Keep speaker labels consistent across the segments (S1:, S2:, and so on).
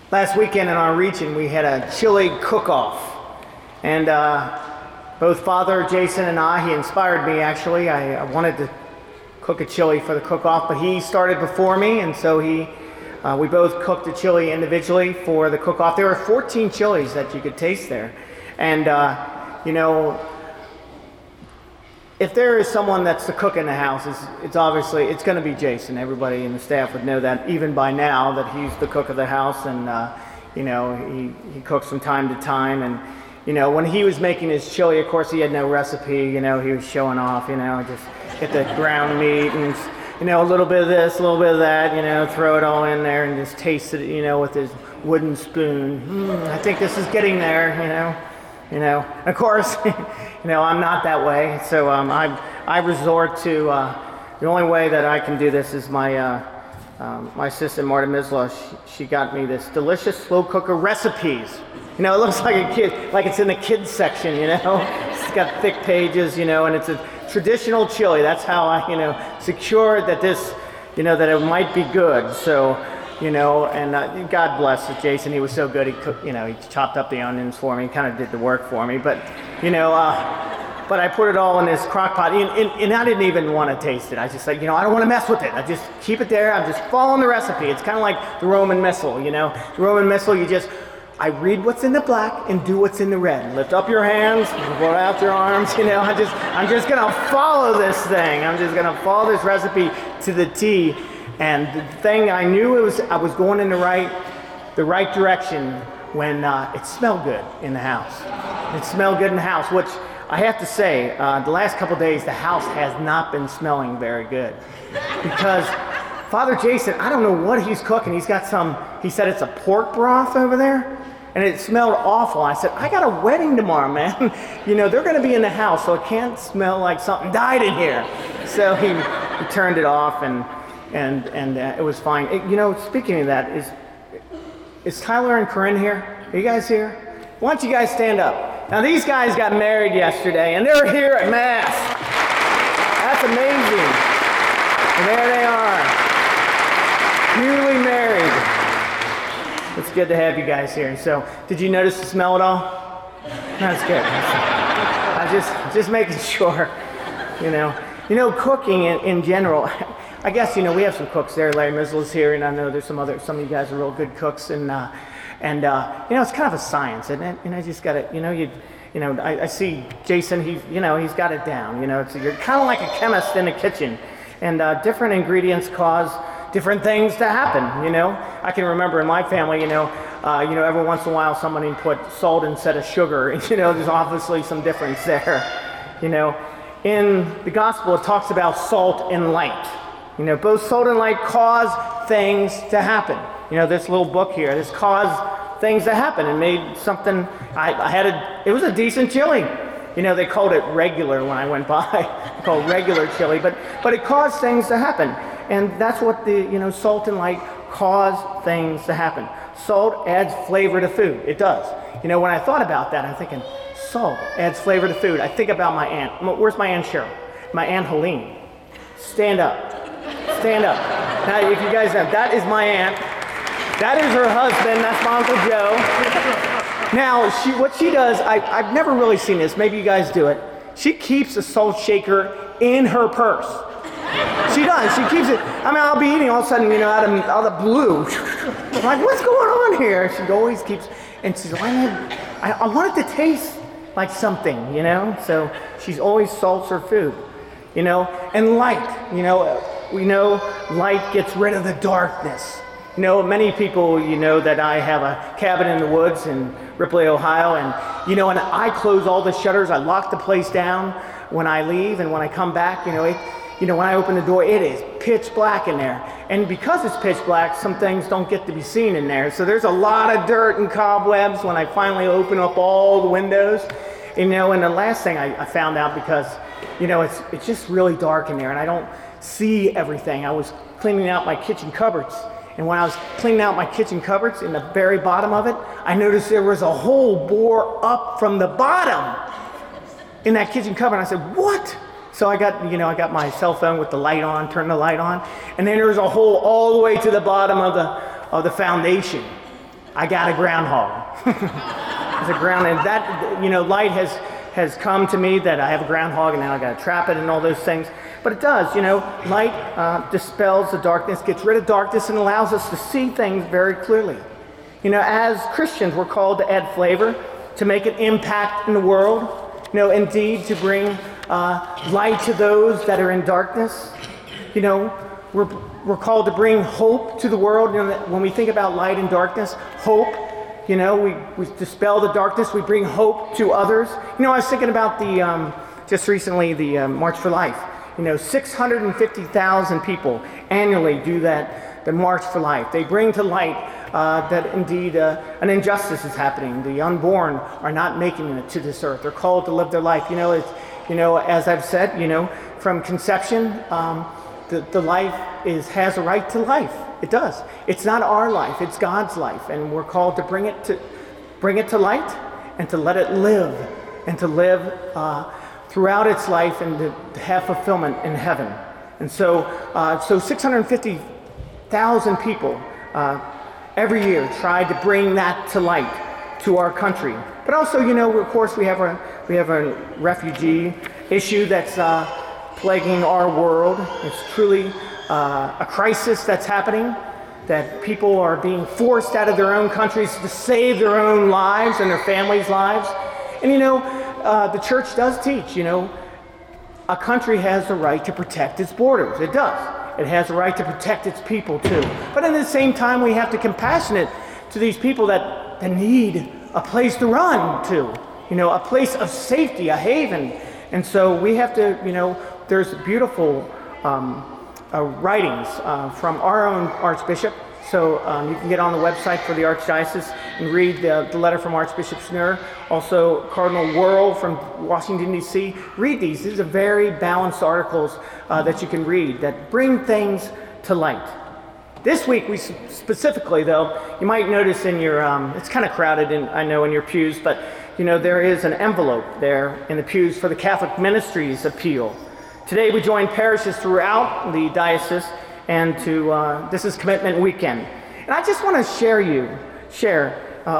S1: Last weekend in our region, we had a chili cook-off. And both Father Jason and he inspired me actually. I wanted to cook a chili for the cook-off, but he started before me, and so we both cooked the chili individually for the cook-off. There were 14 chilies that you could taste there. And, if there is someone that's the cook in the house, it's going to be Jason. Everybody in the staff would know that even by now, that he's the cook of the house, and he cooks from time to time. And when he was making his chili, of course he had no recipe. He was showing off. Just get the ground meat and a little bit of this, a little bit of that. Throw it all in there and just taste it. With his wooden spoon. I think this is getting there. Of course, I'm not that way. So I resort to the only way that I can do this is my assistant Marta Misla. She got me this delicious slow cooker recipes. It looks like a kid, like it's in the kids section. It's got thick pages. And it's a traditional chili. That's how I secured that this, that it might be good. So. And God bless Jason. He was so good. He cooked, he chopped up the onions for me, kind of did the work for me. But, but I put it all in this crock pot, and I didn't even want to taste it. I just like, I don't want to mess with it. I just keep it there. I'm just following the recipe. It's kind of like the Roman Missal, The Roman Missal, I read what's in the black and do what's in the red. Lift up your hands, blow out your arms, I'm just going to follow this thing. I'm just going to follow this recipe to the T. And the thing I knew I was going in the right direction when it smelled good in the house. It smelled good in the house, which I have to say, the last couple days the house has not been smelling very good. Because Father Jason, I don't know what he's cooking. He said it's a pork broth over there. And it smelled awful. I said, I got a wedding tomorrow, man. They're going to be in the house, so it can't smell like something died in here. So he turned it off and it was fine. Speaking of that, is Tyler and Corinne here? Are you guys here? Why don't you guys stand up? Now these guys got married yesterday, and they're here at Mass. That's amazing. And there they are, newly married. It's good to have you guys here. So, did you notice the smell at all? That's good. I just making sure. Cooking in general. I guess we have some cooks there. Larry Mizzle's here, and I know there's some of you guys are real good cooks, and it's kind of a science, isn't it? I just got to, I see Jason. He's got it down. You're kind of like a chemist in the kitchen, and different ingredients cause different things to happen. I can remember in my family, every once in a while somebody put salt instead of sugar. There's obviously some difference there. In the gospel, it talks about salt and light. Both salt and light cause things to happen. This little book here, this caused things to happen and made something, it was a decent chili. They called it regular when I went by. They called it regular chili, but it caused things to happen. And that's what the, salt and light cause things to happen. Salt adds flavor to food. It does. When I thought about that, I'm thinking, salt adds flavor to food. I think about my aunt. Where's my Aunt Cheryl? My Aunt Helene. Stand up. Stand up. Now, if you guys know, that is my aunt. That is her husband. That's my Uncle Joe. Now, what she does, I've never really seen this. Maybe you guys do it. She keeps a salt shaker in her purse. She does. She keeps it. I'll be eating all of a sudden, out of the blue. I'm like, what's going on here? She always keeps, and she's like, I want it to taste like something, So she's always salts her food, And light, we know light gets rid of the darkness. Many people, that I have a cabin in the woods in Ripley, Ohio, and, and I close all the shutters. I lock the place down when I leave, and when I come back, when I open the door, it is pitch black in there. And because it's pitch black, some things don't get to be seen in there. So there's a lot of dirt and cobwebs when I finally open up all the windows. And the last thing I found out, because, it's just really dark in there, and I don't see everything. I was cleaning out my kitchen cupboards. And when I was cleaning out my kitchen cupboards, in the very bottom of it, I noticed there was a hole bore up from the bottom in that kitchen cupboard. And I said, what? So I got my cell phone with the light on, turned the light on, and then there was a hole all the way to the bottom of the foundation. I got a groundhog. It's a ground, and that, light has come to me that I have a groundhog and now I got to trap it and all those things. But it does, light dispels the darkness, gets rid of darkness, and allows us to see things very clearly. As Christians, we're called to add flavor, to make an impact in the world, indeed to bring light to those that are in darkness. We're called to bring hope to the world. When we think about light and darkness, hope, we dispel the darkness, we bring hope to others. I was thinking about just recently, the March for Life. 650,000 people annually do that, the March for Life. They bring to light that indeed an injustice is happening. The unborn are not making it to this earth. They're called to live their life. As I've said, from conception, the life has a right to life. It does. It's not our life. It's God's life, and we're called to bring it to light and to let it live, and to live throughout its life and to have fulfillment in heaven. And so 650,000 people every year try to bring that to light to our country. But also, of course, we have a refugee issue that's plaguing our world. It's truly a crisis that's happening, that people are being forced out of their own countries to save their own lives and their families' lives. And the church does teach, a country has the right to protect its borders. It does. It has the right to protect its people too. But at the same time, we have to be compassionate to these people that need a place to run to, a place of safety, a haven. And so we have to, there's beautiful writings from our own Archbishop. So you can get on the website for the Archdiocese and read the letter from Archbishop Schnurr. Also, Cardinal Wuerl from Washington, D.C. Read these. These are very balanced articles that you can read that bring things to light. This week, we specifically, though, you might notice in your, it's kind of crowded, I know, in your pews, but, there is an envelope there in the pews for the Catholic Ministries Appeal. Today, we join parishes throughout the diocese, and this is Commitment Weekend. And I just want to share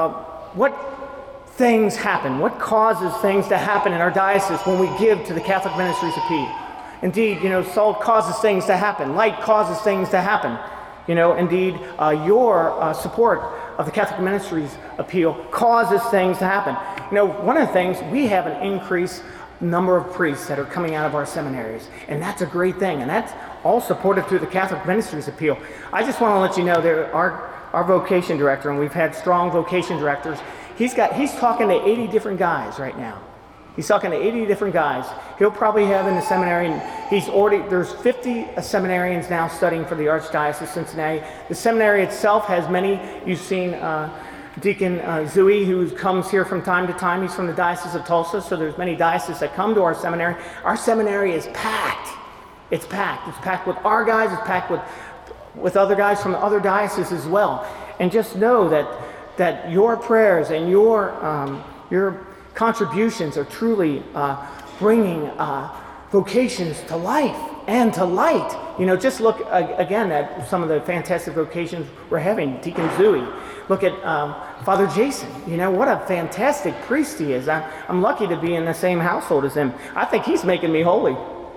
S1: what things happen, what causes things to happen in our diocese when we give to the Catholic Ministries Appeal. Indeed, salt causes things to happen, light causes things to happen. Indeed, your support of the Catholic Ministries Appeal causes things to happen. One of the things, we have an increased number of priests that are coming out of our seminaries, and that's a great thing, and that's all supported through the Catholic Ministries Appeal. I just want to let you know that our vocation director, and we've had strong vocation directors, he's talking to 80 different guys right now. He's talking to 80 different guys. He'll probably have in the seminary, there's 50 seminarians now studying for the Archdiocese of Cincinnati. The seminary itself has many. You've seen Deacon Zui, who comes here from time to time. He's from the Diocese of Tulsa, so there's many dioceses that come to our seminary. Our seminary is packed. It's packed. It's packed with our guys. It's packed with other guys from other dioceses as well. And just know that your prayers and your contributions are truly bringing vocations to life and to light. Just look again at some of the fantastic vocations we're having. Deacon Zui. Look at Father Jason. What a fantastic priest he is. I'm lucky to be in the same household as him. I think he's making me holy.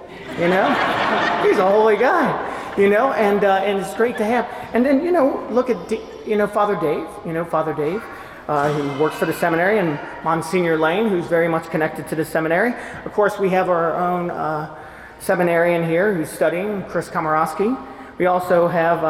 S1: He's a holy guy. And it's great to have. And then look at Father Dave. Father Dave. Who works for the seminary, and Monsignor Lane, who's very much connected to the seminary. Of course, we have our own seminarian here who's studying, Chris Komorowski. We also have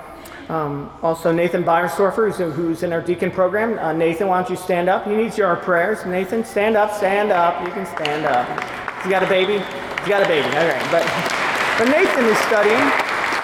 S1: Nathan Beiersdorfer, who's in our deacon program. Nathan, why don't you stand up? He needs your prayers. Nathan, stand up. You can stand up. You got a baby? You got a baby. All right. But Nathan is studying.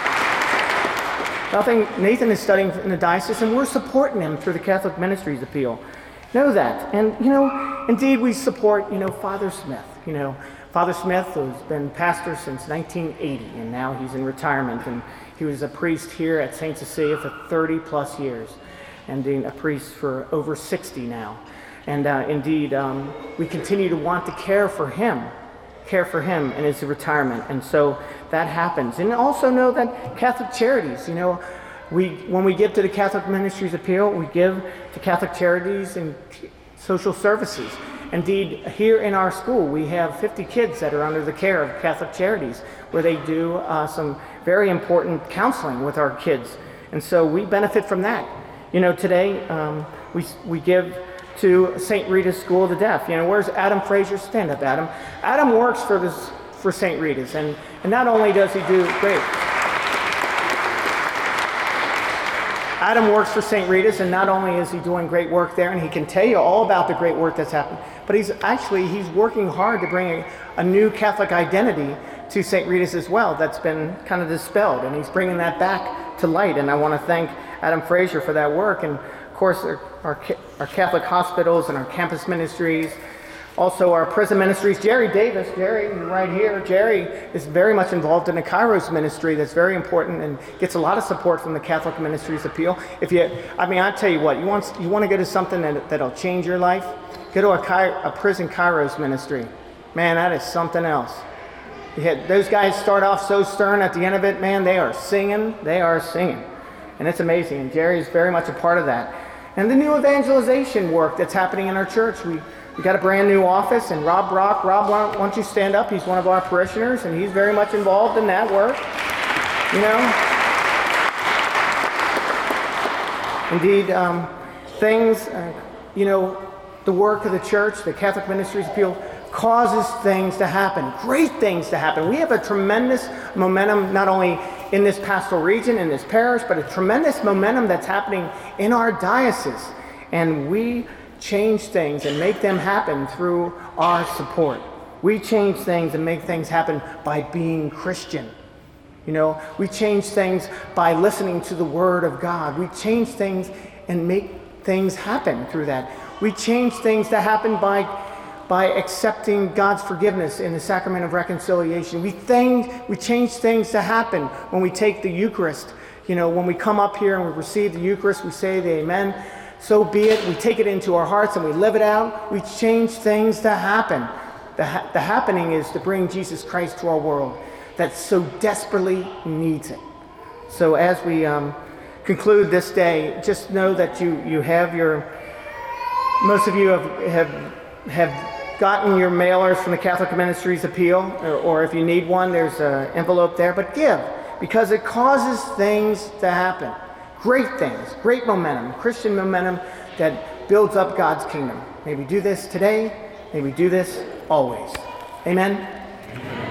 S1: Nathan is studying in the diocese, and we're supporting him through the Catholic Ministries Appeal. Know that. And, indeed we support, Father Smith. Father Smith has been pastor since 1980, and now he's in retirement. And he was a priest here at St. Cecilia for 30 plus years, and being a priest for over 60 now. And indeed, we continue to want to care for him in his retirement. And so that happens. And also know that Catholic Charities, When we give to the Catholic Ministries Appeal, we give to Catholic Charities and social services. Indeed, here in our school, we have 50 kids that are under the care of Catholic Charities, where they do some very important counseling with our kids. And so we benefit from that. Today we give to St. Rita's School of the Deaf. Where's Adam Fraser? Stand up, Adam. Adam works for St. Rita's, and not only does he do great. Adam works for St. Rita's, and not only is he doing great work there, and he can tell you all about the great work that's happened, but he's working hard to bring a new Catholic identity to St. Rita's as well that's been kind of dispelled, and he's bringing that back to light. And I want to thank Adam Fraser for that work, and of course our Catholic hospitals and our campus ministries, also our prison ministries. Jerry Davis, Jerry right here, Jerry is very much involved in the Kairos ministry that's very important and gets a lot of support from the Catholic Ministries Appeal. I tell you what, you want to go to something that'll change your life? Go to a prison Kairos ministry. Man, that is something else. Those guys start off so stern, at the end of it, man, they are singing. And it's amazing, and Jerry is very much a part of that. And the new evangelization work that's happening in our church. We got a brand new office, and Rob Brock, why don't you stand up? He's one of our parishioners, and he's very much involved in that work. Indeed, the work of the church, the Catholic Ministries Appeal, causes things to happen, great things to happen. We have a tremendous momentum, not only in this pastoral region, in this parish, but a tremendous momentum that's happening in our diocese. And we change things and make them happen through our support. We change things and make things happen by being Christian. We change things by listening to the Word of God. We change things and make things happen through that. We change things to happen by accepting God's forgiveness in the sacrament of reconciliation. We change things to happen when we take the Eucharist. When we come up here and we receive the Eucharist, we say the Amen. So be it. We take it into our hearts and we live it out. We change things to happen. The happening is to bring Jesus Christ to our world that so desperately needs it. So as we conclude this day, just know that you have most of you have gotten your mailers from the Catholic Ministries Appeal, or if you need one, there's an envelope there. But give, because it causes things to happen. Great things, great momentum, Christian momentum that builds up God's kingdom. May we do this today. May we do this always. Amen.